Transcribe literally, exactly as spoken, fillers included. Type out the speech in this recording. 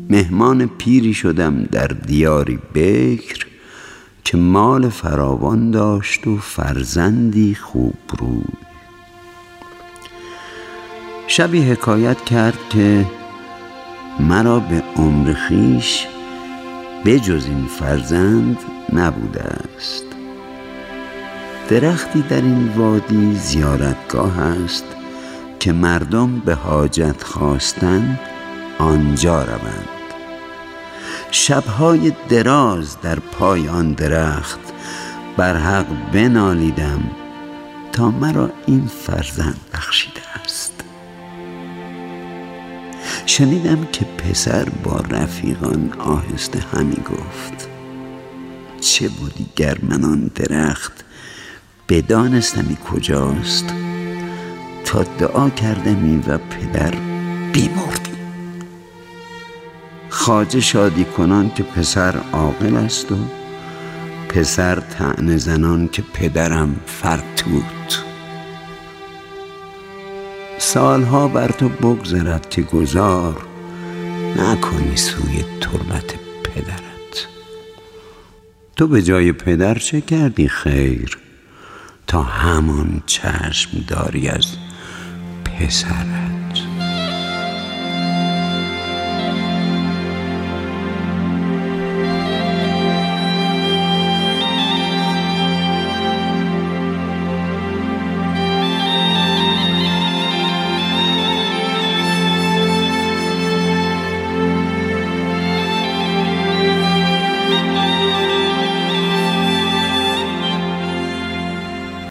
مهمان پیری شدم در دیاری بکر که مال فراوان داشت و فرزندی خوب روی. شبی حکایت کرد که مرا به عمر خویش بجز این فرزند نبوده است. درختی در این وادی زیارتگاه است که مردم به حاجت خواستن آنجا روند. شبهای دراز در پای آن درخت بر حق بنالیدم تا مرا این فرزند بخشیده است. شنیدم که پسر با رفیقان آهسته همی گفت: چه بودی گر من آن درخت بدانستمی کجاست، تا دعا کردمی و پدر بیمردی. خواجه شادی کنان که پسر عاقل است و پسر طعنه زنان که پدرم فرتوت. سالها بر تو بگذرد که گذار نکنی سوی تربت پدرت. تو به جای پدر چه کردی خیر، تا همان چشم داری از پسرت.